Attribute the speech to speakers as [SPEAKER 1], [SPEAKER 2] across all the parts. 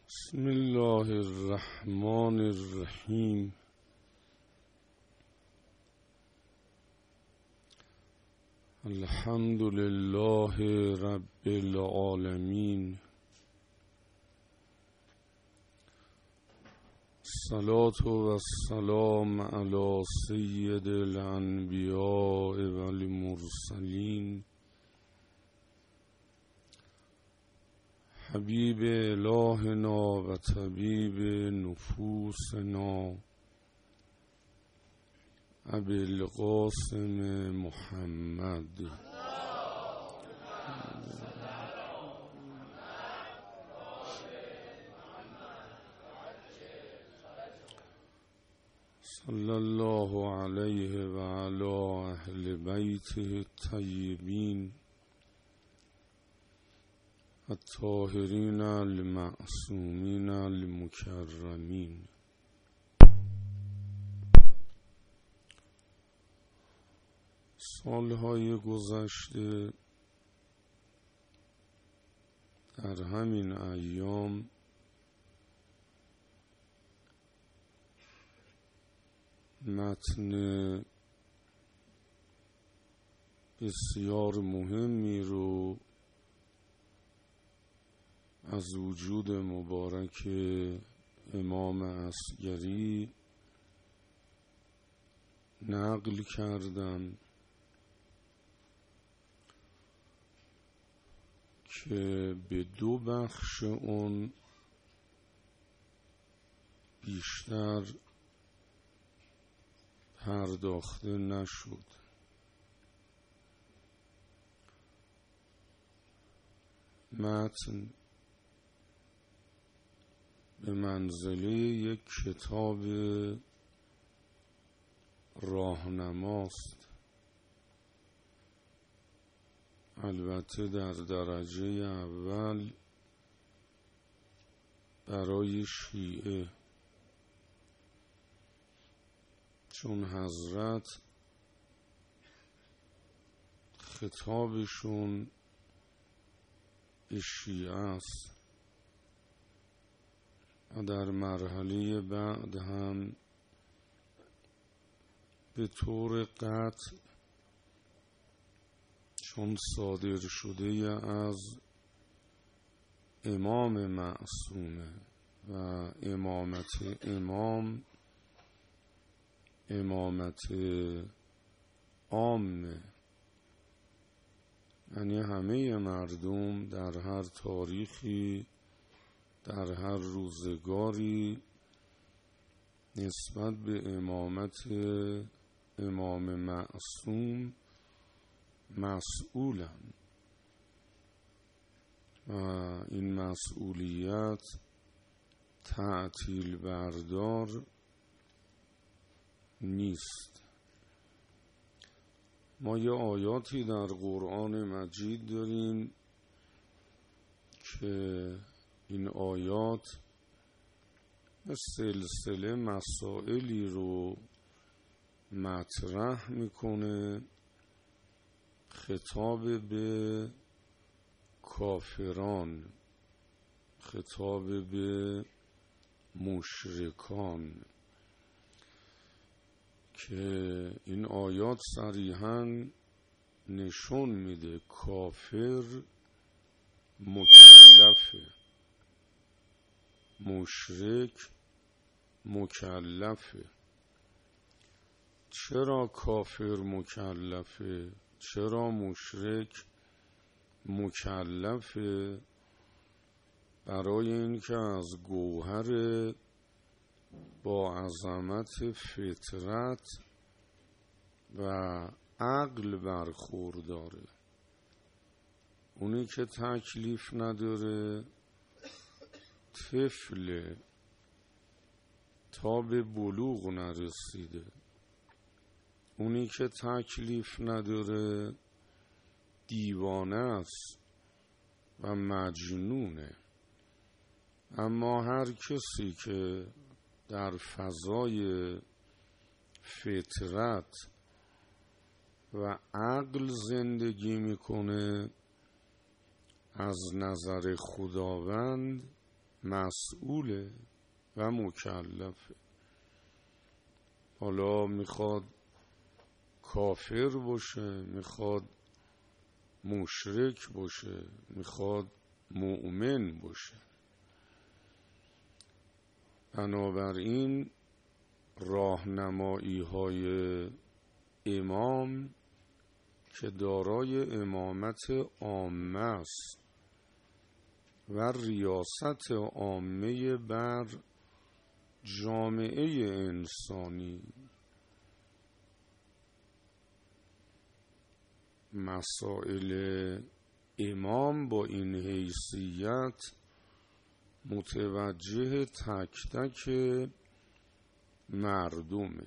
[SPEAKER 1] بسم الله الرحمن الرحیم. الحمد لله رب العالمین. الصلاة و السلام علی سید الانبیاء و المرسلین، حبیب الهنا و طبیب نفوسنا، ابی القاسم محمد. صلی الله علیه و علی اهل بیته الطیبین الطاهرین المعصومین المکرمین. سالهای گذشته در همین ایام متن بسیار مهمی رو از وجود مبارک امام اصغری نقل کردم که به دو بخش اون بیشتر پرداخته نشد. متن به منزله یک کتاب راهنماست، البته در درجه اول برای شیعه، چون حضرت خطابشون به شیعه است و در مرحله بعد هم به طور قطع، چون صادر شده از امام معصومه و امامت عامه، یعنی همه مردم در هر تاریخی در هر روزگاری نسبت به امامت امام معصوم مسئولن و این مسئولیت تعطیل بردار نیست. ما یه آیاتی در قرآن مجید داریم که این آیات سلسله مسائلی رو مطرح میکنه، خطاب به کافران، خطاب به مشرکان، که این آیات صریحاً نشون میده کافر مکلفه، مشرک مکلفه. چرا کافر مکلفه؟ چرا مشرک مکلفه؟ برای اینکه از گوهر با عظمت فطرت و عقل برخورداره. اونی که تکلیف نداره طفل، تا به بلوغ نرسیده. اونی که تکلیف نداره دیوانه است و مجنونه. اما هر کسی که در فضای فطرت و عقل زندگی میکنه، از نظر خداوند مسئوله و مکلفه. حالا میخواد کافر باشه، میخواد مشرک باشه، میخواد مؤمن باشه. بنابراین راهنمایی های امام که دارای امامت عامه است و ریاست عامه بر جامعه انسانی، مسائل امام با این حیثیت متوجه تک تک مردمه.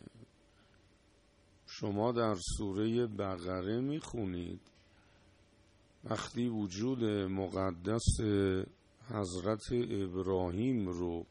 [SPEAKER 1] شما در سوره بقره میخونید وقتی وجود مقدس حضرت ابراهیم رو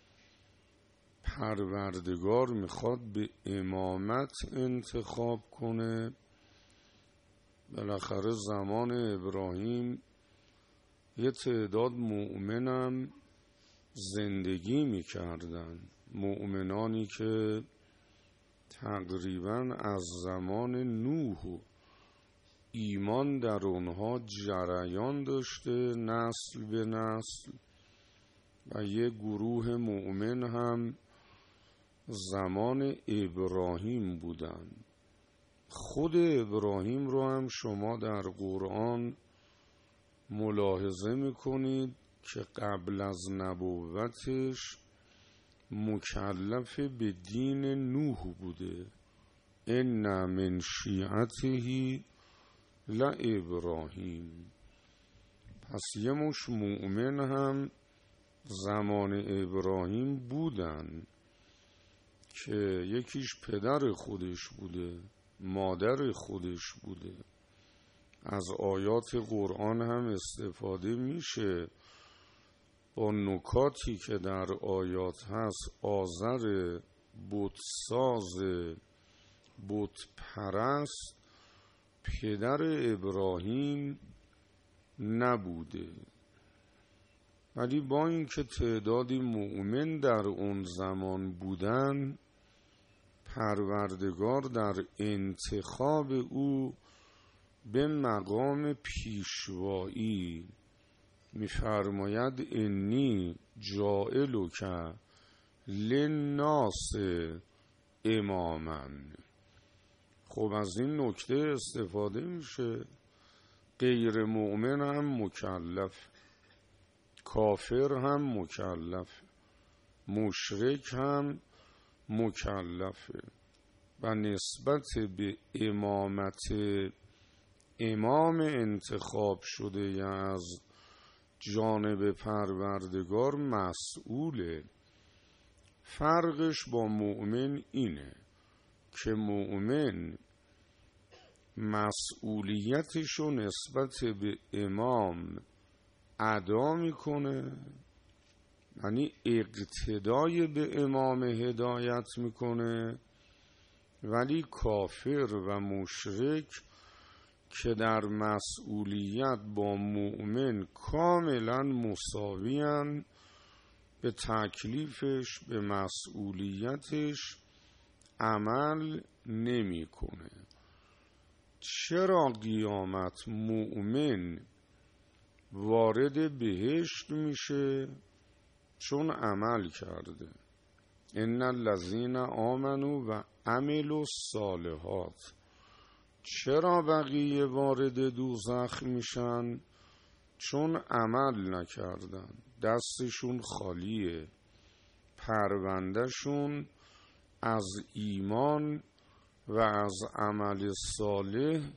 [SPEAKER 1] پروردگار میخواد به امامت انتخاب کنه، بالاخره زمان ابراهیم یه تعداد مؤمنم زندگی میکردن، مؤمنانی که تقریبا از زمان نوح ایمان در اونها جریان داشته نسل به نسل، و یه گروه مؤمن هم زمان ابراهیم بودن. خود ابراهیم رو هم شما در قرآن ملاحظه میکنید که قبل از نبوتش مکلف به دین نوح بوده. ان من شیعته لابراهیم. پس یه مش مؤمن هم زمان ابراهیم بودن که یکیش پدر خودش بوده، مادر خودش بوده. از آیات قرآن هم استفاده میشه با نکاتی که در آیات هست. آزر بتساز بتپرست پدر ابراهیم نبوده، ولی با اینکه تعدادی مؤمن در اون زمان بودن، پروردگار در انتخاب او به مقام پیشوایی می‌فرماید انی جاعلک للناس اماما. خب از این نکته استفاده میشه. غیر مؤمن هم مکلف، کافر هم مکلف، مشرک هم مکلفه، و نسبت به امامت امام انتخاب شده یا از جانب پروردگار مسئوله. فرقش با مؤمن اینه که مؤمن مسئولیتشو نسبت به امام ادا میکنه، یعنی اقتدای به امام هدایت میکنه، ولی کافر و مشرک که در مسئولیت با مؤمن کاملا مساویان، به تکلیفش به مسئولیتش عمل نمیکنه. چرا قیامت مؤمن وارد بهشت میشه؟ چون عمل کرده. ان الذین آمنوا و عملوا الصالحات. چرا بقیه وارد دوزخ میشن؟ چون عمل نکردن، دستشون خالیه، پروندهشون از ایمان و از عمل صالح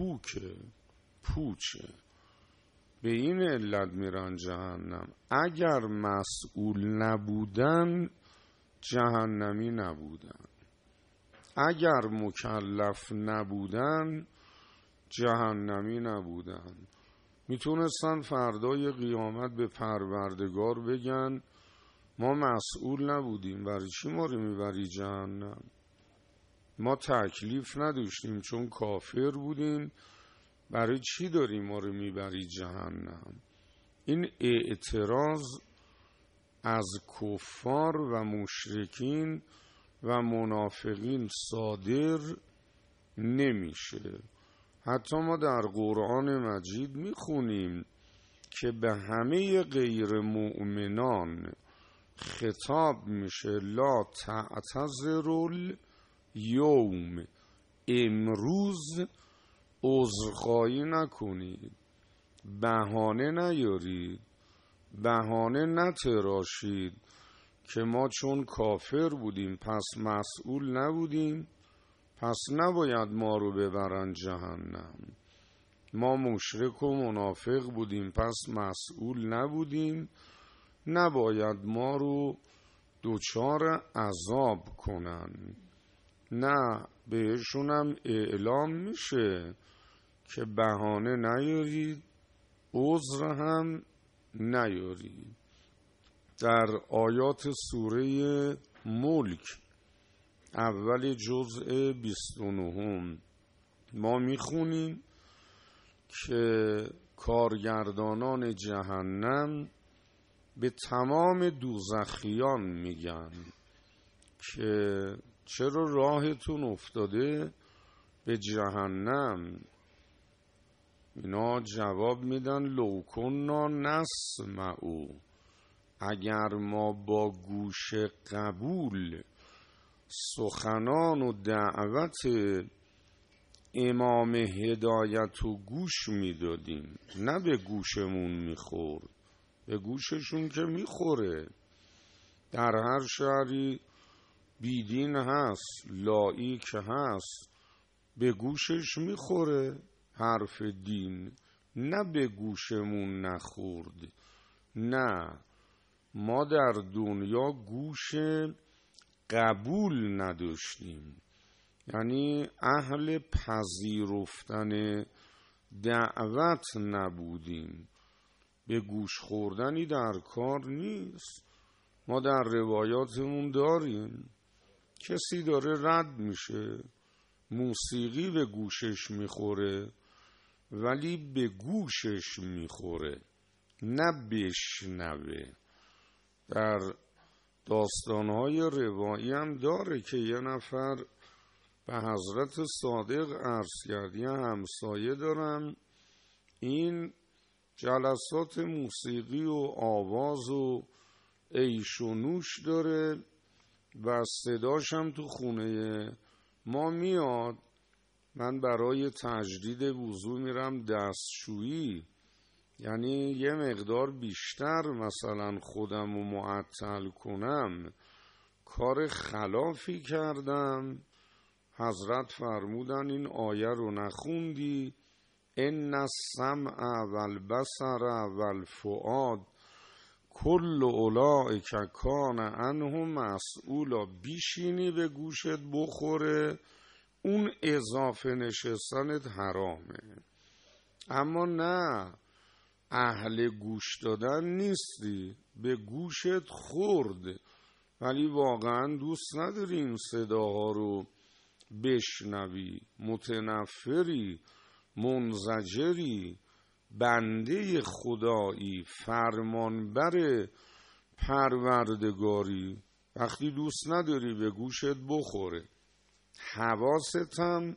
[SPEAKER 1] پوچه. به این علت میرن جهنم. اگر مسئول نبودن جهنمی نبودن، اگر مکلف نبودن جهنمی نبودن. میتونستن فردای قیامت به پروردگار بگن ما مسئول نبودیم، برای چی ما رو میبری جهنم؟ ما تکلیف نداشتیم چون کافر بودیم، برای چی داری ما رو میبری جهنم؟ این اعتراض از کفار و مشرکین و منافقین صادر نمیشه. حتی ما در قرآن مجید میخونیم که به همه غیر مؤمنان خطاب میشه لا تعتذروا الیوم، امروز عذرخواهی نکنید، بهانه نیارید، بهانه نتراشید که ما چون کافر بودیم پس مسئول نبودیم، پس نباید ما رو ببرن جهنم. ما مشرک و منافق بودیم پس مسئول نبودیم، نباید ما رو دوچار عذاب کنن. نه، بهشونم اعلام میشه که بهانه نیارید، عذر هم نیارید. در آیات سوره ملک اول جزء 29 ما میخونیم که کارگردانان جهنم به تمام دوزخیان میگن که چرا راهتون افتاده به جهنم؟ اینا جواب میدن لو کنا نسمع، اگر ما با گوش قبول سخنان و دعوت امام هدایت و گوش میدادیم، نه به گوشمون میخورد، به گوششون که میخوره. در هر شهری بیدین هست، لایی که هست، به گوشش میخوره حرف دین، نه به گوشمون نخورد. نه، ما در دنیا گوش قبول نداشتیم، یعنی اهل پذیرفتن دعوت نبودیم. به گوش خوردنی در کار نیست. ما در روایاتمون داریم کسی داره رد میشه، موسیقی به گوشش میخوره ولی به گوشش میخوره نه بشنوه. در داستانهای روایی هم داره که یه نفر به حضرت صادق عرض کرد یه همسایه دارم، این جلسات موسیقی و آواز و عیش و نوش داره و صداش هم تو خونه ما میاد. من برای تجدید وضو میرم دستشویی، یعنی یه مقدار بیشتر مثلا خودم رو معطل کنم، کار خلافی کردم. حضرت فرمودن این آیه رو نخوندی؟ ان السمع والبصر والفؤاد کل اولئک کان عنه مسئولا. بیشینی به گوشت بخوره، اون اضافه نشستنت حرامه. اما نه، اهل گوش دادن نیستی، به گوشت خورد ولی واقعا دوست نداری این صداها رو بشنوی، متنفری، منزجری، بنده خدایی، فرمانبر پروردگاری. وقتی دوست نداری به گوشت بخوره، حواست هم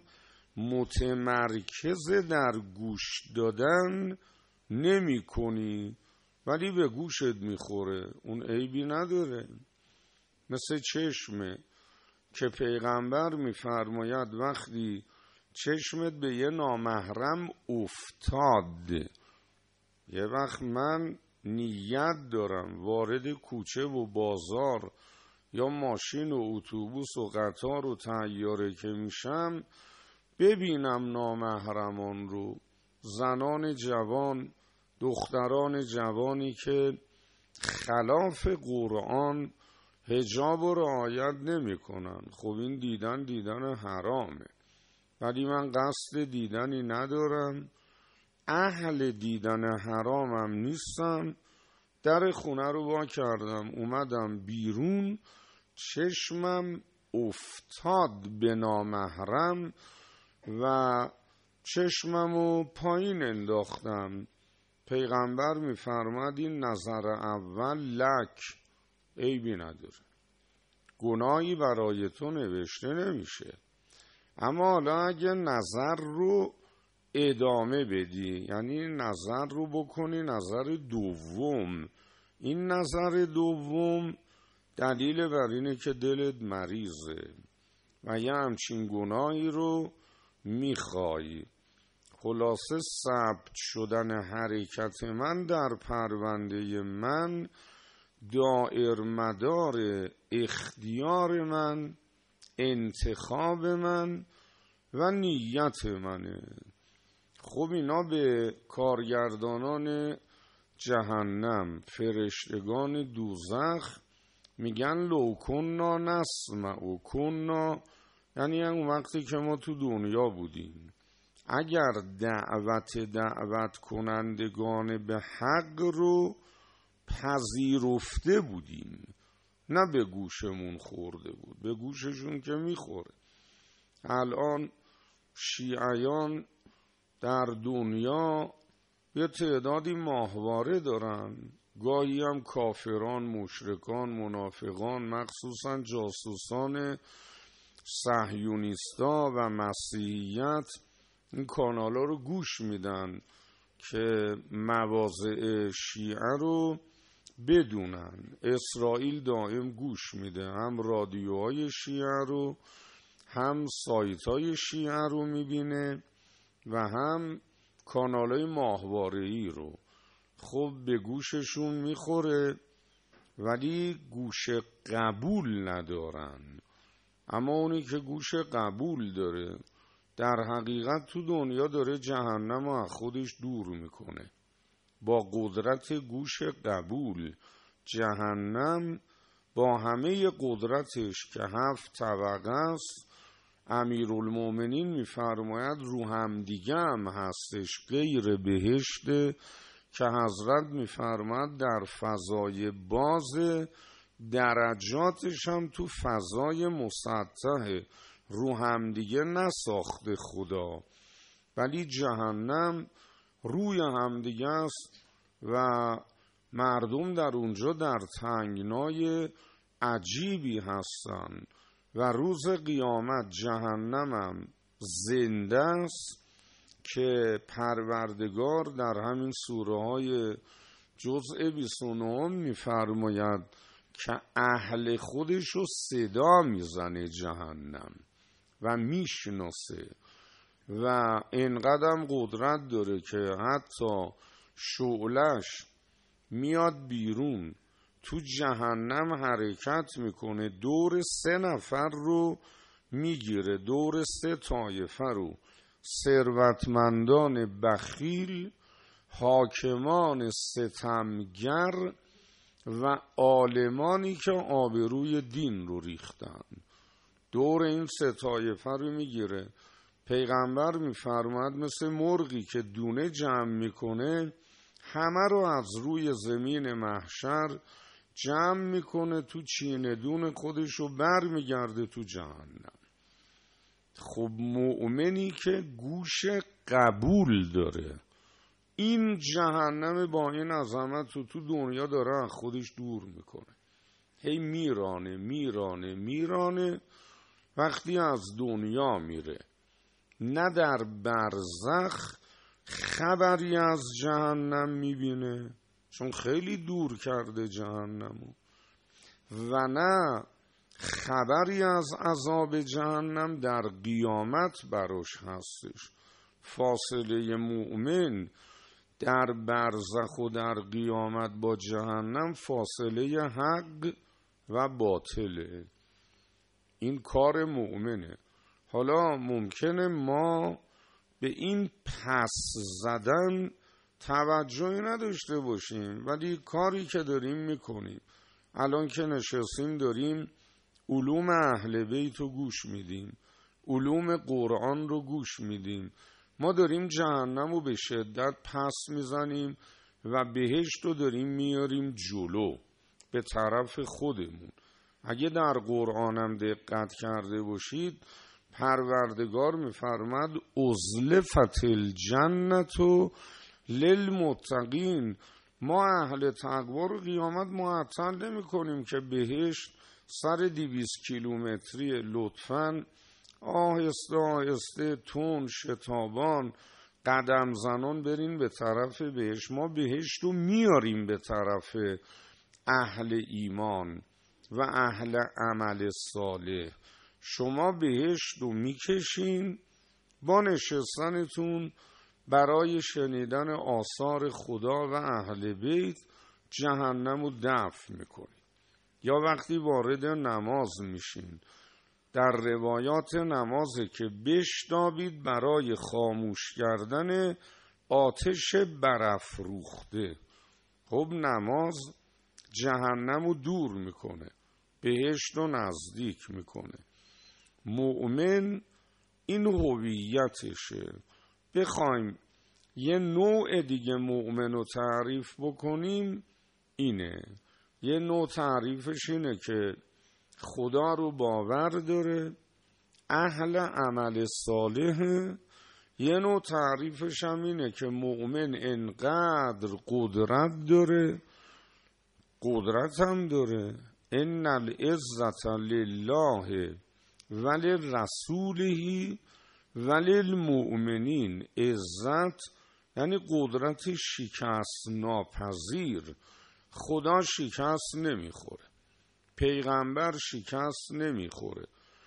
[SPEAKER 1] متمرکز در گوش دادن نمی کنی ولی به گوشت میخوره، اون عیبی نداره. مثل چشمه که پیغمبر میفرماید وقتی چشمت به یه نامحرم افتاد، یه وقت من نیت دارم وارد کوچه و بازار یا ماشین و اتوبوس و قطار و طیاره که میشم ببینم نامحرمان رو، زنان جوان، دختران جوانی که خلاف قرآن حجاب رو رعایت نمی کنن، خب این دیدن حرامه، ولی من قصد دیدنی ندارم، اهل دیدن حرامم نیستم. در خونه رو وا کردم اومدم بیرون، چشمم افتاد به نامحرم و چشممو پایین انداختم. پیغمبر میفرماد این نظر اول لک، عیبی نداره، گناهی برای تو نوشته نمیشه. اما حالا اگه نظر رو ادامه بدی، یعنی نظر رو بکنی نظر دوم، این نظر دوم دلیل بر اینه که دلت مریضه و یه همچین گناهی رو میخوای. خلاصه ثبت شدن حرکت من در پرونده من دائر مدار اختیار من، انتخاب من و نیت منه. خب اینا به کارگردانان جهنم، فرشتگان دوزخ میگن لو کننا نسمع و کننا، یعنی اون وقتی که ما تو دنیا بودیم اگر دعوت کنندگان به حق رو پذیرفته بودیم، نه به گوشمون خورده بود، به گوششون که میخوره. الان شیعیان در دنیا یه تعدادی ماهواره دارن، گاهی هم کافران، مشرکان، منافقان، مخصوصا جاسوسان صهیونیستا و مسیحیت این کانالا رو گوش میدن که مواضع شیعه رو بدونن. اسرائیل دائم گوش میده، هم رادیوهای شیعه رو، هم سایت‌های شیعه رو میبینه و هم کانالای ماهواره‌ای رو. خب به گوششون میخوره ولی گوش قبول ندارن. اما اونی که گوش قبول داره در حقیقت تو دنیا داره جهنم رو از خودش دور میکنه. با قدرت گوش قبول جهنم با همه قدرتش که 7 طبقه است، امیرالمومنین میفرماید رو هم دیگه هم هستش غیر بهشت، که حضرت میفرماید در فضای باز درجاتش هم تو فضای مسطح رو هم دیگه نساخته خدا، ولی جهنم روی هم دیگه است و مردم در اونجا در تنگنای عجیبی هستن و روز قیامت جهنمم زنده است که پروردگار در همین سوره های جزء 29 میفرماید که اهل خودش رو صدا میزنه جهنم و میشناسه و اینقدر قدرت داره که حتی شعلش میاد بیرون تو جهنم حرکت میکنه، دور 3 نفر رو میگیره، دور 3 طایفه رو، ثروتمندان بخیل، حاکمان ستمگر و عالمانی که آبروی دین رو ریختن. دور این 3 طایفه رو میگیره. پیغمبر میفرماد مثل مرغی که دونه جمع میکنه همه رو از روی زمین محشر جمع میکنه تو چینه دون خودش رو بر میگرده تو جهنم. خب مؤمنی که گوش قبول داره این جهنم با این عظمت رو تو دنیا داره از خودش دور میکنه، هی میرانه میرانه میرانه. وقتی از دنیا میره نه در برزخ خبری از جهنم میبینه، چون خیلی دور کرده جهنمو، و نه خبری از عذاب جهنم در قیامت براش هستش. فاصله مؤمن در برزخ و در قیامت با جهنم فاصله حق و باطله. این کار مؤمنه. حالا ممکنه ما به این پس زدن توجهی نداشته باشیم، ولی کاری که داریم میکنیم، الان که نشستیم داریم علوم اهل بیت رو گوش میدیم، علوم قرآن رو گوش میدیم، ما داریم جهنم رو به شدت پس میزنیم و بهشت رو داریم میاریم جلو به طرف خودمون. اگه در قرآنم دقت کرده باشید پروردگار میفرماد ازلفت الجنت للمتقین، ما اهل تقوا رو قیامت معطل نمی کنیم که بهشت سر 200 کیلومتری لطفاً آهسته آهسته تون شتابان قدم زنان برین به طرف بهشت. ما بهشت رو میاریم به طرف اهل ایمان و اهل عمل صالح. شما بهشت رو میکشین، با نشستنتون برای شنیدن آثار خدا و اهل بیت جهنم رو دفع میکنین. یا وقتی وارد نماز میشین، در روایات نمازه که بشتابید برای خاموش کردن آتش برافروخته. خب نماز جهنم رو دور میکنه، بهشت رو نزدیک میکنه. مؤمن این هویتشه. بخوایم یه نوع دیگه مؤمن رو تعریف بکنیم اینه. یه نوع تعریفش اینه که خدا رو باور داره، اهل عمل صالحه. یه نوع تعریفش هم اینه که مؤمن انقدر قدرت داره، قدرت هم داره. ان العزة لله ولرسوله وللمؤمنین. عزت یعنی قدرت شکست ناپذیر. خدا شکست نمیخوره، پیغمبر شکست نمیخوره،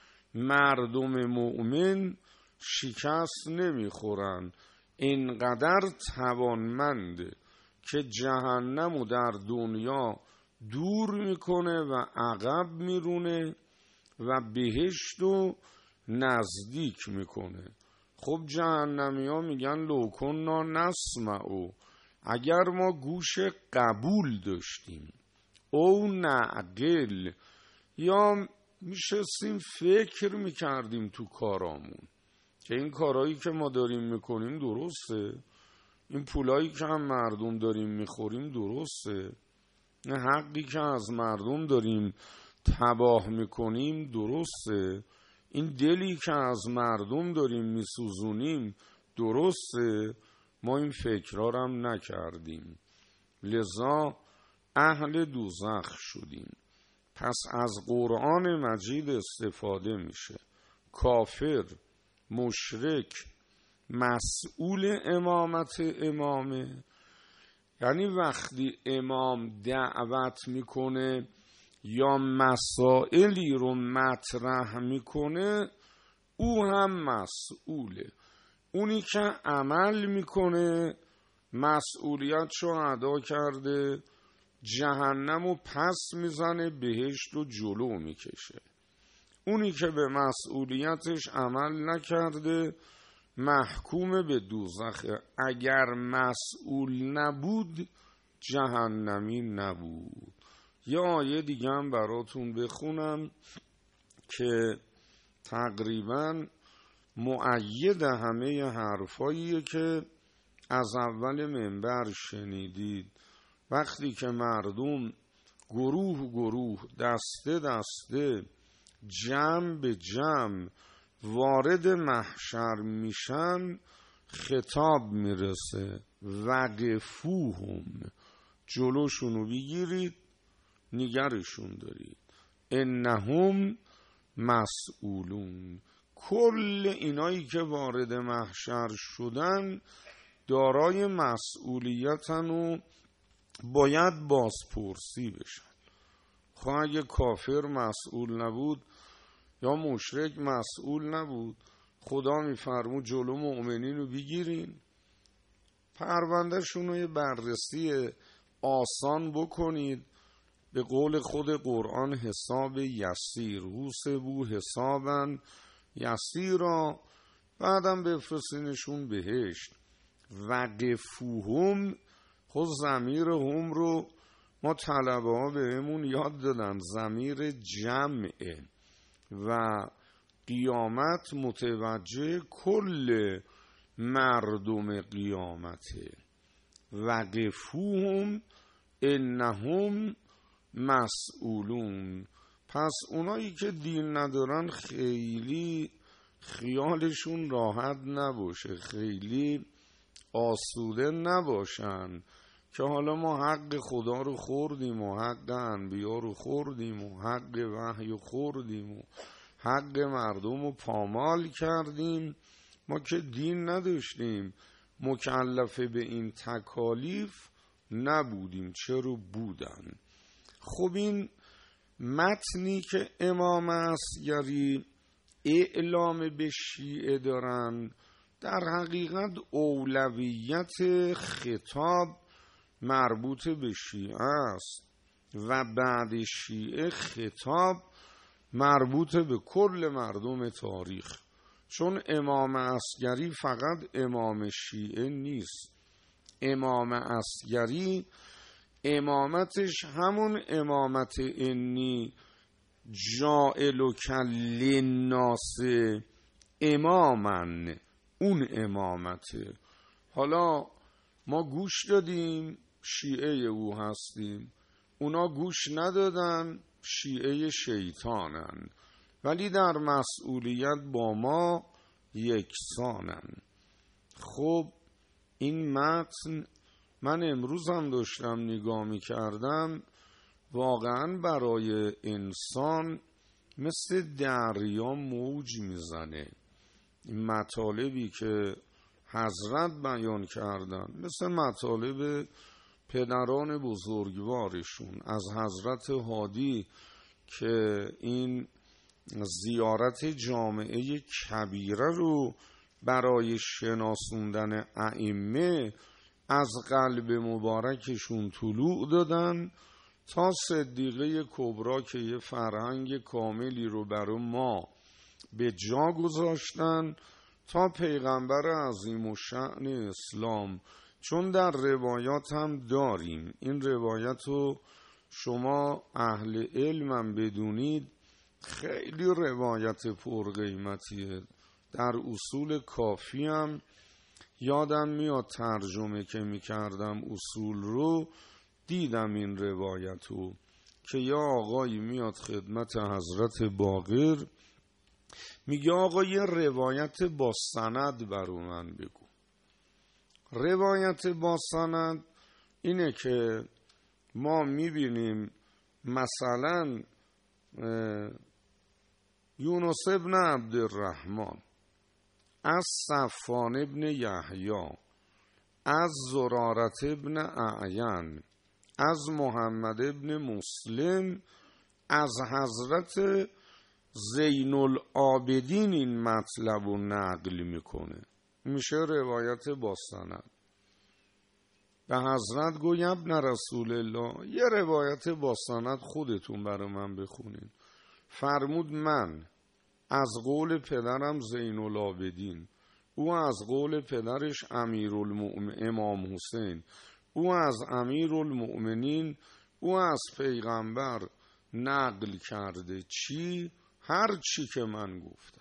[SPEAKER 1] مردم مؤمن شکست نمیخورن. اینقدر توانمنده که جهنمو در دنیا دور میکنه و عقب میرونه و بهشتو نزدیک میکنه. خب جهنمی ها میگن لو کنا نسمعو، اگر ما گوش قبول داشتیم، او نعقل، یا میشستیم فکر میکردیم تو کارامون که این کارهایی که ما داریم میکنیم درسته، این پولایی که هم مردم داریم میخوریم درسته، این حقی که از مردم داریم تباه میکنیم درسته، این دلی که از مردم داریم میسوزونیم درسته. ما این فکرها هم نکردیم، لذا اهل دوزخ شدیم. پس از قرآن مجید استفاده میشه. کافر، مشرک مسئول امامت امامه، یعنی وقتی امام دعوت میکنه یا مسائلی رو مطرح میکنه او هم مسئوله. اونی که عمل میکنه مسئولیتشو ادا کرده، جهنم رو پس میزنه، بهشت رو جلو میکشه. اونی که به مسئولیتش عمل نکرده محکوم به دوزخه. اگر مسئول نبود جهنمی نبود. یه آیه دیگه هم براتون بخونم که تقریبا مؤید همه حرفاییه که از اول منبر شنیدید. وقتی که مردم گروه گروه، دسته دسته، جمع به جمع وارد محشر میشن، خطاب میرسه وقفوهم، جلوشونو بگیرید، نگرشون دارید، انهم مسئولون. کل اینایی که وارد محشر شدن دارای مسئولیتن و باید بازپرسی بشن. خواه اگه کافر مسئول نبود یا مشرک مسئول نبود، خدا میفرمود جلو مؤمنین رو بگیرین، پرونده شونو یه بررسی آسان بکنید. به قول خود قرآن حساب یسیر، حسبوا حسابا یسیرا، بعدم بفرستینشون بهشت. وقفوهم، خود ضمیر هم رو ما طلبه ها بهمون یاد دادن، ضمیر جمعه و قیامت متوجه کل مردم قیامته. وقفوهم انهم مسئولون. پس اونایی که دین ندارن خیلی خیالشون راحت نباشه، خیلی آسوده نباشن که حالا ما حق خدا رو خوردیم و حق انبیا رو خوردیم و حق وحی رو خوردیم و حق مردم رو پامال کردیم. ما که دین نداشتیم، مکلف به این تکالیف نبودیم، چرا بودن؟ خب این متنی که امام اصغری اعلام به شیعه دارن، در حقیقت اولویت خطاب مربوط به شیعه است و بعد شیعه خطاب مربوط به کل مردم تاریخ، چون امام اصغری فقط امام شیعه نیست. امام اصغری امامتش همون امامت انی جائلک للناس امامن، اون امامته. حالا ما گوش دادیم شیعه او هستیم، اونا گوش ندادن شیعه شیطانن، ولی در مسئولیت با ما یکسانن. خب این متن من امروز هم داشتم نگاه می کردم، واقعا برای انسان مثل دریا موج میزنه. این مطالبی که حضرت بیان کردن مثل مطالب پدران بزرگوارشون، از حضرت هادی که این زیارت جامعه کبیره رو برای شناسوندن ائمه از قلب مبارکشون طلوع دادن، تا صدیقه کبرا که یه فرهنگ کاملی رو برای ما به جا گذاشتن، تا پیغمبر عظیم الشأن اسلام. چون در روایات هم داریم، این روایت رو شما اهل علمم بدونید، خیلی روایت پرقیمتیه. در اصول کافی هم یادم میاد ترجمه که میکردم اصول رو، دیدم این روایت رو که یا آقایی میاد خدمت حضرت باقر میگه آقا یه روایت با سند برو من بگو. روایت با سند اینه که ما میبینیم مثلا یونس ابن عبدالرحمن از صفان ابن یحیی از زرارت ابن اعین از محمد ابن مسلم از حضرت زین العابدین این مطلب رو نقل میکنه، میشه روایت با سند. به حضرت گوی ابن رسول الله یه روایت با سند خودتون برای من بخونین. فرمود من از قول پدرم زین العابدین، او از قول پدرش امام حسین، او از امیرالمؤمنین، او از پیغمبر نقل کرده. چی؟ هر چی که من گفتم.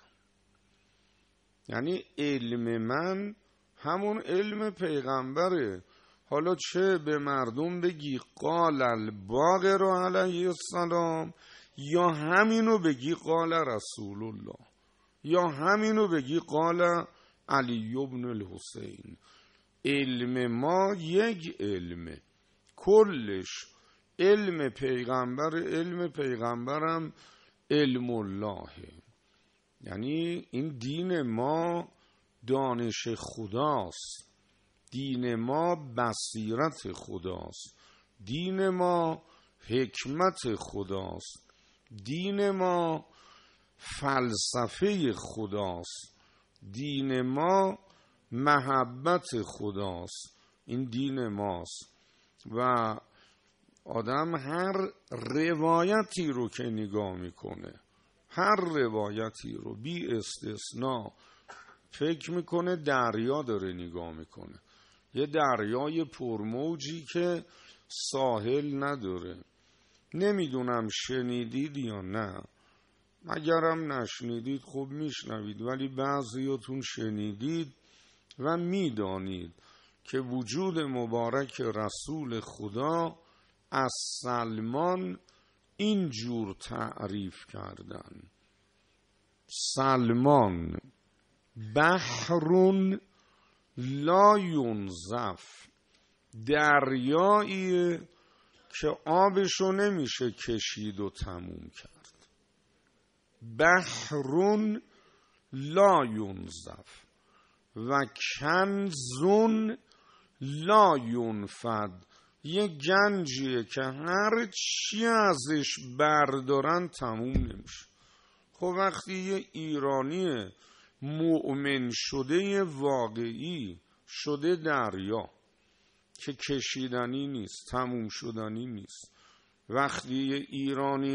[SPEAKER 1] یعنی علم من همون علم پیغمبره. حالا چه به مردم بگی قال الباقر علیه السلام، یا همینو بگی قال رسول الله، یا همینو بگی قال علی ابن الحسین. علم ما یک علمه، کلش علم پیغمبر، علم پیغمبرم علم الله. یعنی این دین ما دانش خداست، دین ما بصیرت خداست، دین ما حکمت خداست، دین ما فلسفه خداست، دین ما محبت خداست. این دین ماست و آدم هر روایتی رو که نگاه میکنه، هر روایتی رو بی استثناء فکر میکنه دریا داره نگاه میکنه، یه دریای پرموجی که ساحل نداره. نمیدونم شنیدید یا نه، اگرم نشنیدید خب میشنوید، ولی بعضیاتون شنیدید و میدانید که وجود مبارک رسول خدا از سلمان اینجور تعریف کردن: سلمان بحر لا ینزف دریاییه که آبشو نمیشه کشید و تموم کرد. بحرون لا ینزف و کنزون لا ینفد، یه گنجیه که هر چی ازش بردارن تموم نمیشه. خب وقتی یه ایرانی مؤمن شده واقعی شده دریا که کشیدنی نیست، تموم شدنی نیست، وقتی یه ایرانی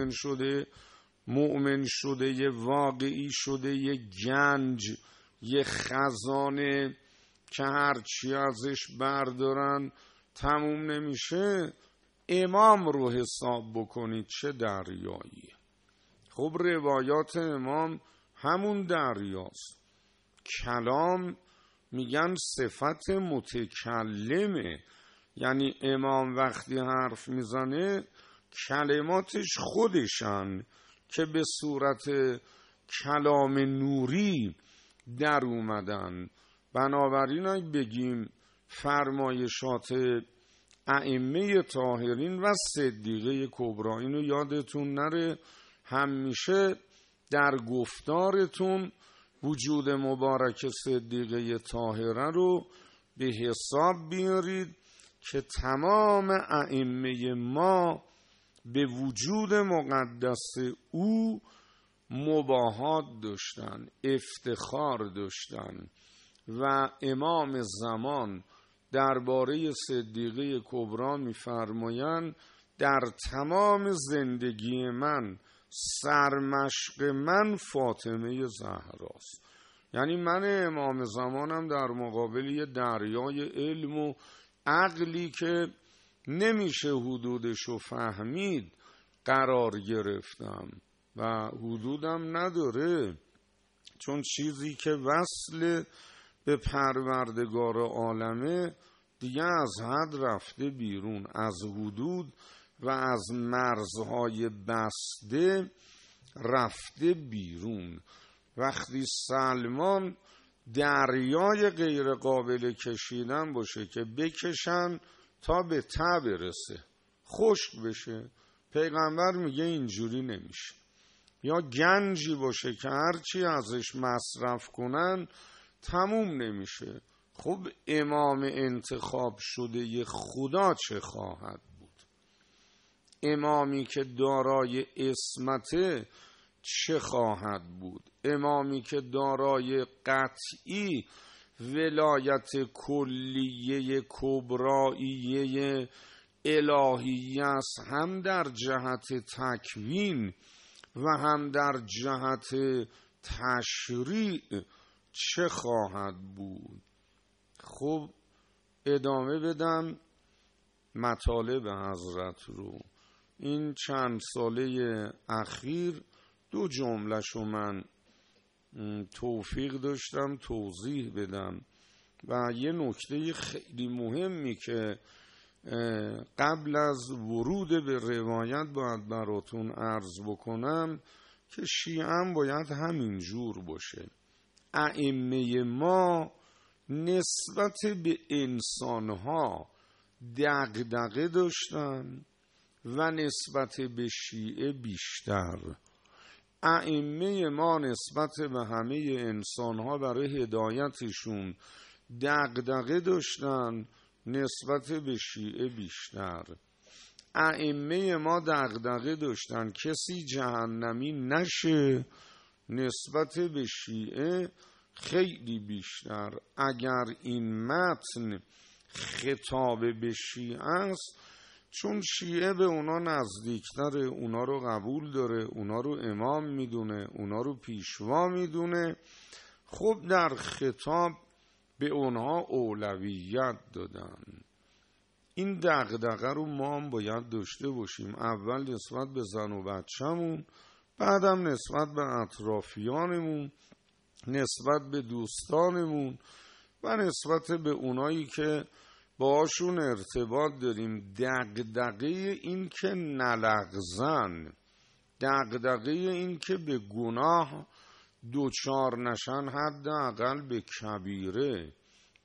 [SPEAKER 1] مؤمن شده یه واقعی شده یه گنج، یه خزانه که هرچی ازش بردارن تموم نمیشه، امام رو حساب بکنید چه دریایی. خب روایات امام همون دریاست. کلام میگن صفت متکلمه، یعنی امام وقتی حرف میزنه کلماتش خودشن که به صورت کلام نوری در اومدن. بنابراین اگه بگیم فرمایشات ائمه طاهرین و صدیقه کبری، اینو یادتون نره، همیشه در گفتارتون وجود مبارک صدیقه طاهره رو به حساب بیارید که تمام ائمه ما به وجود مقدس او مباهات داشتن، افتخار داشتن و امام زمان درباره صدیقه کبری می‌فرمایند در تمام زندگی من سرمشق من فاطمه زهراست. یعنی من امام زمانم در مقابل یه دریای علم و عقلی که نمیشه حدودشو فهمید قرار گرفتم و حدودم نداره، چون چیزی که وصل به پروردگار عالمه دیگه از حد رفته بیرون، از حدود و از مرزهای بسته رفته بیرون. وقتی سلمان دریای غیر قابل کشیدن باشه که بکشن تا به ته برسه خشک بشه، پیغمبر میگه اینجوری نمیشه. یا گنجی باشه که هرچی ازش مصرف کنن تموم نمیشه. خب امام انتخاب شده خدا چه خواهد بود؟ امامی که دارای عصمت چه خواهد بود؟ امامی که دارای قطعی ولایت کلیه کبراییه الهیه است، هم در جهت تکوین و هم در جهت تشریع چه خواهد بود؟ خب ادامه بدم مطالب حضرت رو. این چند ساله اخیر 2 جمله‌شو من توفیق داشتم توضیح بدم و یه نکته خیلی مهمی که قبل از ورود به روایت باید براتون عرض بکنم که شیعه باید همین جور باشه. ائمه ما نسبت به انسانها دغدغه داشتن و نسبت به شیعه بیشتر. ائمه ما نسبت به همه انسانها برای هدایتشون دغدغه داشتن، نسبت به شیعه بیشتر. ائمه ما دغدغه داشتن کسی جهنمی نشه، نسبت به شیعه خیلی بیشتر. اگر این متن خطاب به شیعه است، چون شیعه به اونا نزدیکتره، اونا رو قبول داره، اونا رو امام میدونه، اونا رو پیشوا میدونه، خب در خطاب به اونها اولویت دادن. این دغدغه رو ما هم باید داشته باشیم، اول نسبت به زن و بچه‌مون، بعدم نسبت به اطرافیانمون، نسبت به دوستانمون و نسبت به اونایی که باشون ارتباط داریم. دغدغه این که نلغزن، دغدغه این که به گناه دوچار نشن، حداقل به کبیره،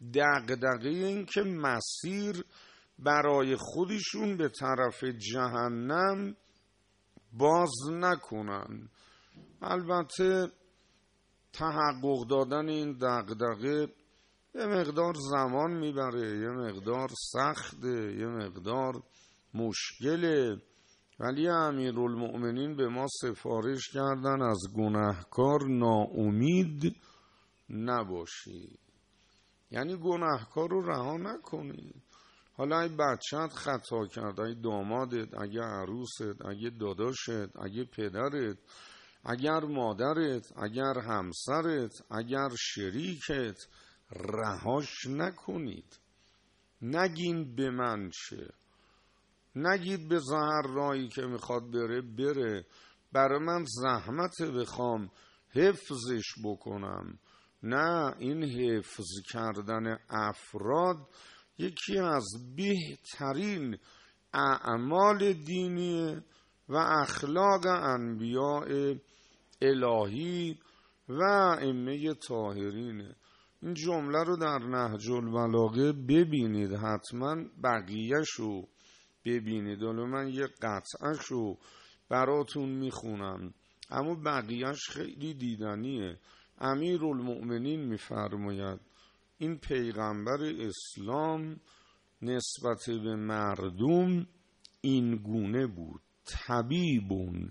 [SPEAKER 1] دغدغه این که مسیر برای خودشون به طرف جهنم باز نکنن. البته تحقق دادن این دغدغه یه مقدار زمان میبره، یه مقدار سخته، یه مقدار مشکله، ولی امیرالمؤمنین به ما سفارش کردن از گناهکار ناامید نباشی، یعنی گناهکار رو رها نکنی. حالا ای بچت خطا کرد، ای دامادت، اگه عروست، اگه داداشت، اگه پدرت، اگر مادرت، اگر همسرت، اگر شریکت، رهاش نکنید. نگین به من چه، نگید به هر راهی که میخواد بره برای من زحمت بخوام حفظش بکنم. نه، این حفظ کردن افراد یکی از بهترین اعمال دینی و اخلاق انبیاء الهی و ائمه طاهرینه. این جمله رو در نهج البلاغه ببینید، حتما بقیه‌شو ببینید. حالا من یه قطعه‌شو براتون میخونم، اما بقیه‌اش خیلی دیدنیه. امیرالمؤمنین میفرماید این پیغمبر اسلام نسبت به مردم این گونه بود: طبیبون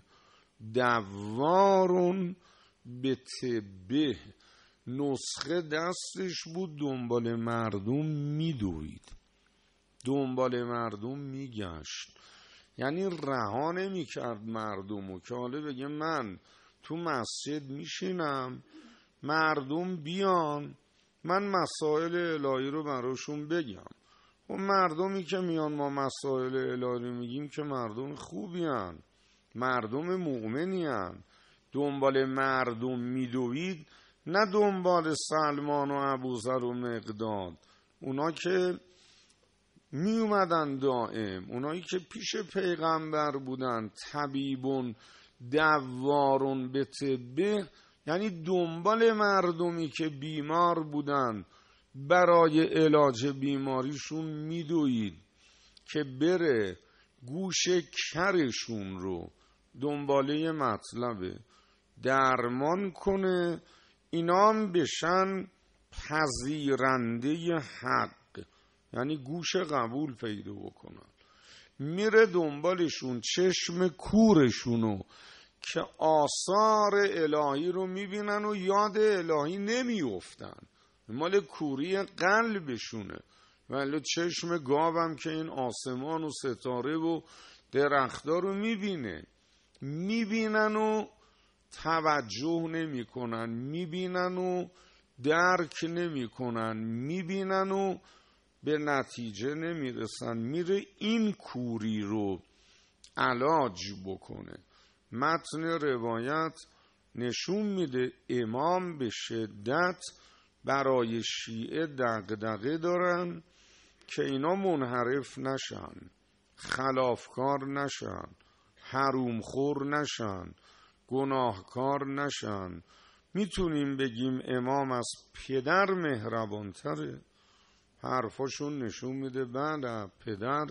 [SPEAKER 1] دوارون به طبه، نسخه دستش بود، دنبال مردم میدوید، دنبال مردم میگشت، یعنی رها نمیکرد مردمو که حالا بگه من تو مسجد میشینم مردم بیان من مسائل الهی رو براشون بگم. و مردمی که میان ما مسائل الهی رو میگیم که مردم خوبی هن، مردم مؤمنی هن. دنبال مردم میدوید، نه دنبال سلمان و ابوذر و مقداد، اونا که می اومدن دائم، اونایی که پیش پیغمبر بودن. طبیبون دوارون به طبه، یعنی دنبال مردمی که بیمار بودن برای علاج بیماریشون میدوید که بره گوش کرشون رو دنباله مطلبه درمان کنه، اینام بشن پذیرنده حق، یعنی گوش قبول پیدا بکنن. میره دنبالشون، چشم کورشونو که آثار الهی رو میبینن و یاد الهی نمیافتن، مال کوری قلبشونه. ولی چشم گاوم که این آسمان و ستاره و درختار رو میبینن و توجه نمی کنن، میبینن و درک نمی کنن، میبینن و به نتیجه نمیرسن. میره این کوری رو علاج بکنه. متن روایت نشون میده امام به شدت برای شیعه دغدغه دارن که اینا منحرف نشن، خلافکار نشن، حرومخور نشن، گناهکار نشن. میتونیم بگیم امام از پدر مهربانتره؟ حرفاشون نشون میده بله، پدر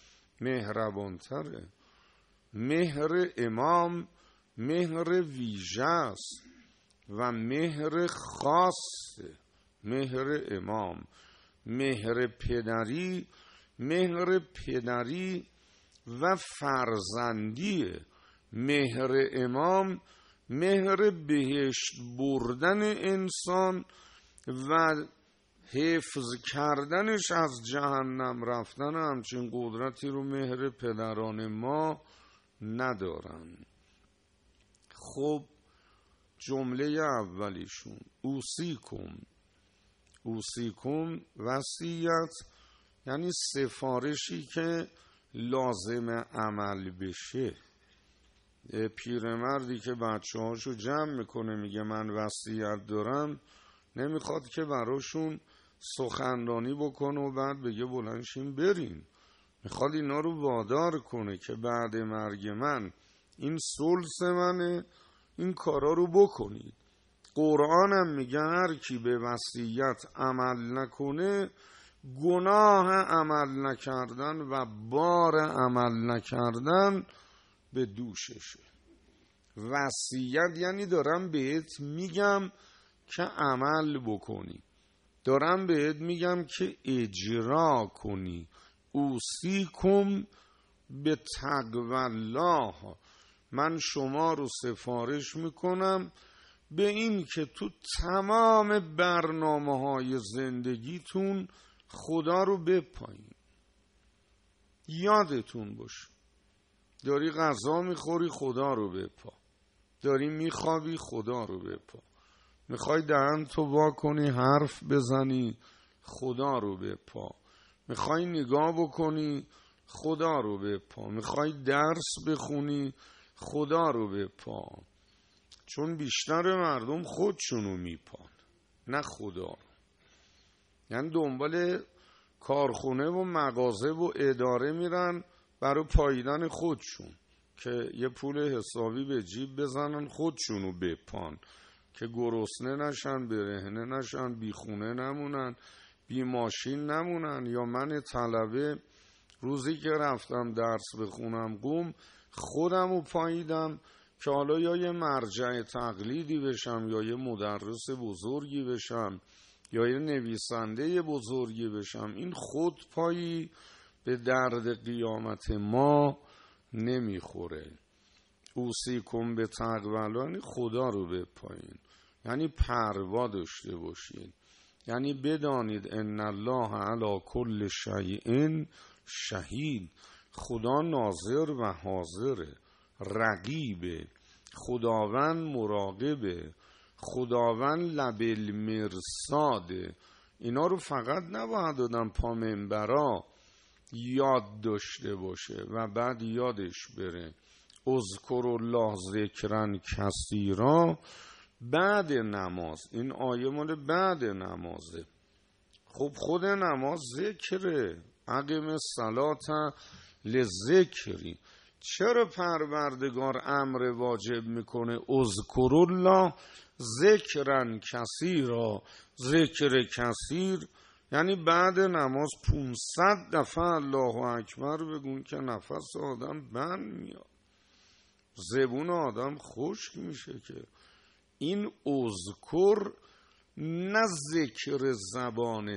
[SPEAKER 1] مهربانتره. مهر امام مهر ویژه است و مهر خاص. مهر امام مهر پدری، مهر پدری و فرزندیه. مهر امام مهر بهشت بردن انسان و حفظ کردنش از جهنم رفتن. همچین قدرتی رو مهر پدران ما ندارن. خب جمله اولیشون اوصیکم وصیت، یعنی سفارشی که لازم عمل بشه. پیرمردی که بچه هاشو جمع میکنه میگه من وصیت دارم، نمیخواد که براشون سخنرانی بکنه و بعد بگه بلندشین برین. میخواد اینا رو وادار کنه که بعد مرگ من این ثلث منه، این کارا رو بکنید. قرآن هم میگه هر کی به وصیت عمل نکنه گناه عمل نکردن و بار عمل نکردن به دوششه. وصیت یعنی دارم بهت میگم که عمل بکنی، دارم بهت میگم که اجرا کنی. اوصیکم به تقوی الله، من شما رو سفارش میکنم به این که تو تمام برنامه‌های زندگیتون خدا رو بپایین. یادتون باشه داری غذا میخوری خدا رو بپا، داری میخوابی خدا رو بپا، میخوای دهن تو وا کنی حرف بزنی خدا رو بپا، میخوای نگاه بکنی خدا رو بپا، میخوای درس بخونی خدا رو بپا. چون بیشتر مردم خودشونو میپان نه خدا رو. یعنی دنبال کارخونه و مغازه و اداره میرن برای پاییدن خودشون که یه پول حسابی به جیب بزنن خودشونو بپان که گرسنه نشن، برهنه نشن، بی خونه نمونن، بی ماشین نمونن. یا من طلبه روزی که رفتم درس بخونم قم خودمو پاییدم که حالا یا یه مرجع تقلیدی بشم یا یه مدرس بزرگی بشم یا یه نویسنده بزرگی بشم. این خودپایی به درد قیامت ما نمیخوره. اوصیکم به تقوی الله یعنی خدا رو بپایین، یعنی پروا داشته باشید، یعنی بدانید ان الله علی کل شیء شهید. خدا ناظر و حاضره، رقیبه، خداوند مراقبه، خداوند لبل مرصاده. اینا رو فقط نباید آدم پا منبرا یاد داشته باشه و بعد یادش بره. اذکر الله ذکرا کثیرا بعد نماز. این آیه مال بعد نمازه. خب خود نماز ذکره، اقیم الصلاة لذکری. چرا پروردگار امر واجب میکنه اذکر الله ذکرا کثیرا؟ ذکر کثیر یعنی بعد نماز 500 دفعه الله اکبر بگون که نفس آدم بند میاد، زبون آدم خشک میشه. که این اذکر نه ذکر زبان،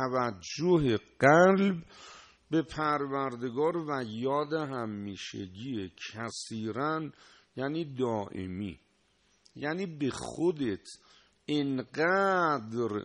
[SPEAKER 1] توجه قلب به پروردگار و یاد همیشگی. کثیرن یعنی دائمی، یعنی به خودت اینقدر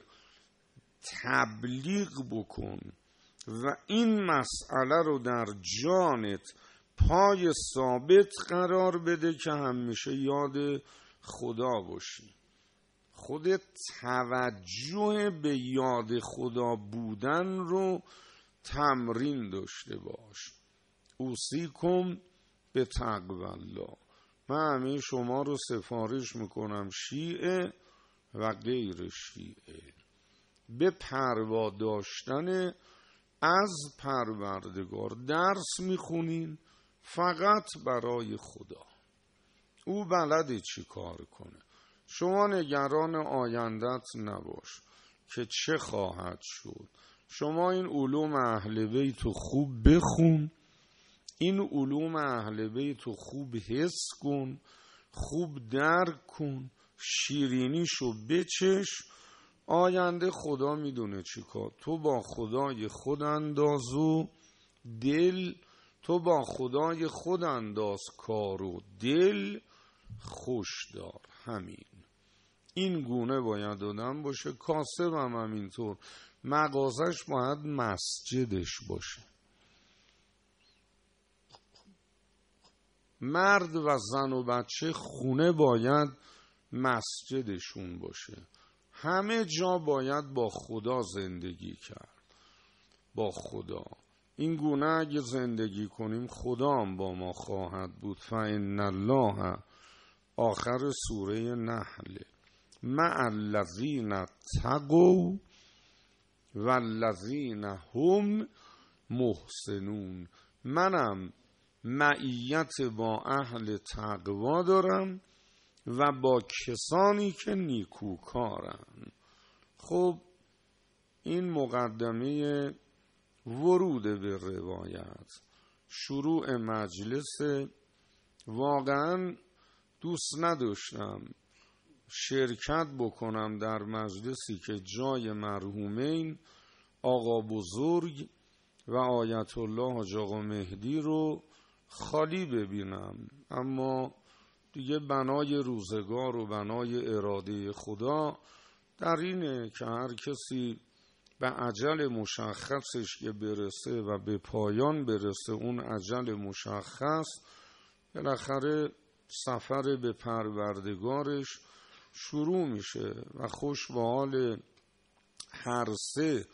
[SPEAKER 1] تبلیغ بکن و این مسئله رو در جانت پای ثابت قرار بده که همیشه یاد خدا باشی. خودت توجه به یاد خدا بودن رو تمرین داشته باش. اوصیکم به تقوی الله. من همه شما رو سفارش میکنم، شیعه و غیر شیعه، به پروا داشتن از پروردگار. درس میخونین فقط برای خدا، او بلده چی کار کنه. شما نگران آیندت نباش که چه خواهد شد. شما این علوم اهل بیت رو خوب بخون، این علوم اهل بیت رو خوب حس کن، خوب درک کن، شیرینیشو بچش. آینده خدا میدونه چی کار. تو با خدای خود انداز و دل، تو با خدای خود انداز کار و دل خوش دار. همین این گونه باید آدم باشه. کاسب هم همینطور، مغازش باید مسجدش باشه. مرد و زن و بچه خونه باید مسجدشون باشه. همه جا باید با خدا زندگی کرد، با خدا. این گونه اگه زندگی کنیم خدا هم با ما خواهد بود. فإن الله آخر سوره نحل مع الذین اتقوا والذین هم محسنون. منم معیت با اهل تقوا دارم و با کسانی که نیکوکارند. خب این مقدمه ورود به روایت، شروع مجلس. واقعا دوست نداشتم شرکت بکنم در مجلسی که جای مرحومین آقا بزرگ و آیت الله حاج آقا مهدی رو خالی ببینم، اما دیگه بنای روزگار و بنای اراده خدا در اینه که هر کسی به اجل مشخصش که برسه و به پایان برسه، اون اجل مشخص بالاخره سفر به پروردگارش شروع میشه و خوش به حال هر سه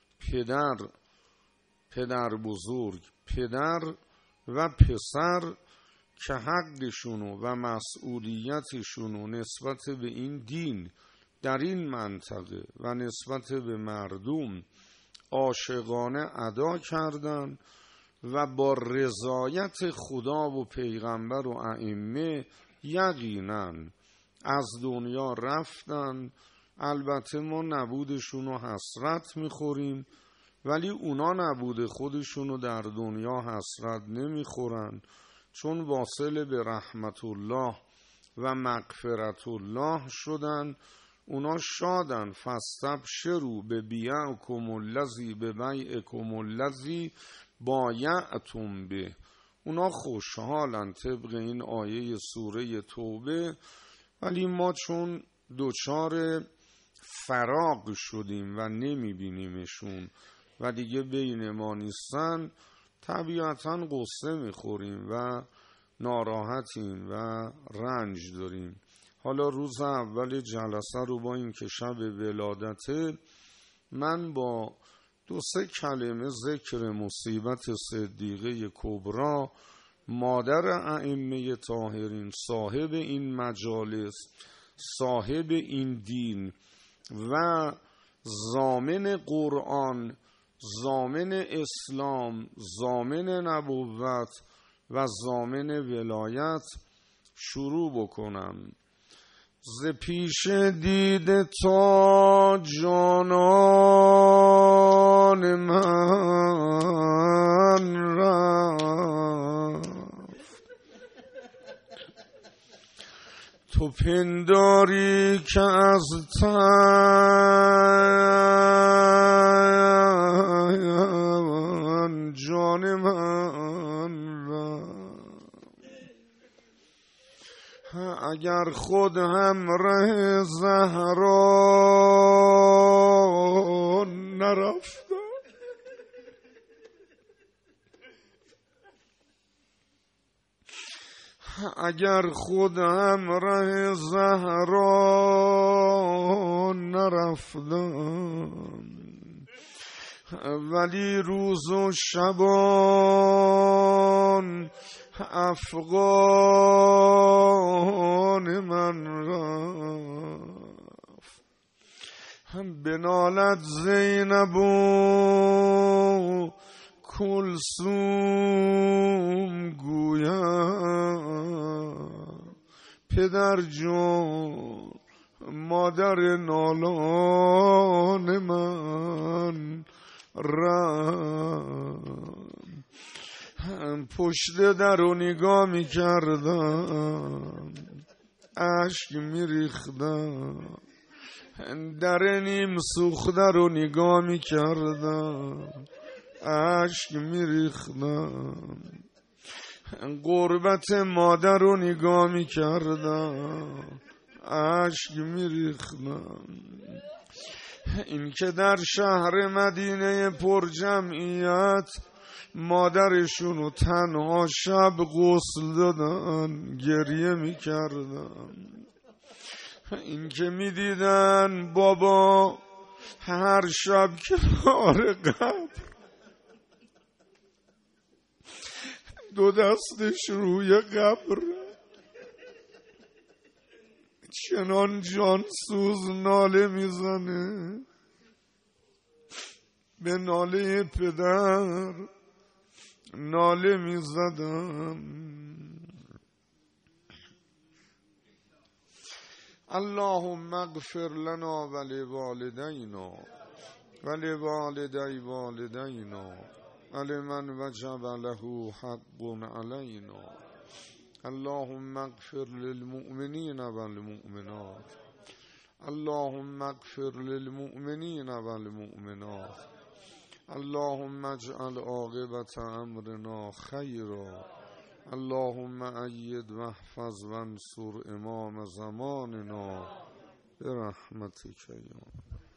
[SPEAKER 1] پدر بزرگ، پدر و پسر که حقشونو و مسئولیتشونو نسبت به این دین در این منطقه و نسبت به مردم عاشقانه ادا کردن و با رضایت خدا و پیغمبر و ائمه یقینا از دنیا رفتن. البته ما نبودشونو حسرت میخوریم، ولی اونا نبود خودشونو در دنیا حسرت نمیخورن، چون واصل به رحمت الله و مغفرت الله شدن. اونا شادن. فاستبشروا ببیعکم الذی ببیعکم الذی بایعتم به. اونا خوشحالن طبق این آیه سوره توبه، ولی ما چون دوچار فراق شدیم و نمیبینیمشون و دیگه بین ما نیستن، طبیعتاً قصه میخوریم و ناراحتیم و رنج داریم. حالا روز اول جلسه رو با این که شب ولادته، من با 2-3 کلمه ذکر مصیبت صدیقه کبری، مادر ائمه طاهرین، صاحب این مجالس، صاحب این دین و ضامن قرآن، ضامن اسلام، ضامن نبوت و ضامن ولایت شروع بکنم. ز پیش دید تا جانان من رفت، تو پنداری که از تن جان من رفت. اگر خود همراه زهرا نرفتم، اگر خود همراه زهرا نرفتم، ولی روز و شبان افغان من رفت. بنالد زینب و کلثوم گویم، پدر جان مادر نالان من رفت. پشت در رو نگاه می کردم، اشک می ریختم. در نیم سوخته رو نگاه می کردم، اشک می ریختم. غربت مادر رو نگاه می کردم، اشک می ریختم. این که در شهر مدینه پر جمعیت مادرشونو تنها شب غسل دادن، گریه میکردن. این که میدیدن بابا هر شب کنار قبر دو دستش روی قبر، چنان جان سوز ناله میزنه. به ناله پدر ناله میزدم. اللهم اغفر لنا ولوالدینا ولوالدی والدینا ولمن وجب له حق علینا. اللهم اغفر للمؤمنین والمؤمنات اللهم اغفر للمؤمنین والمؤمنات اللهم اجعل عاقبت امرنا خیرا. اللهم أيد واحفظ وانصر امام زماننا برحمتك یا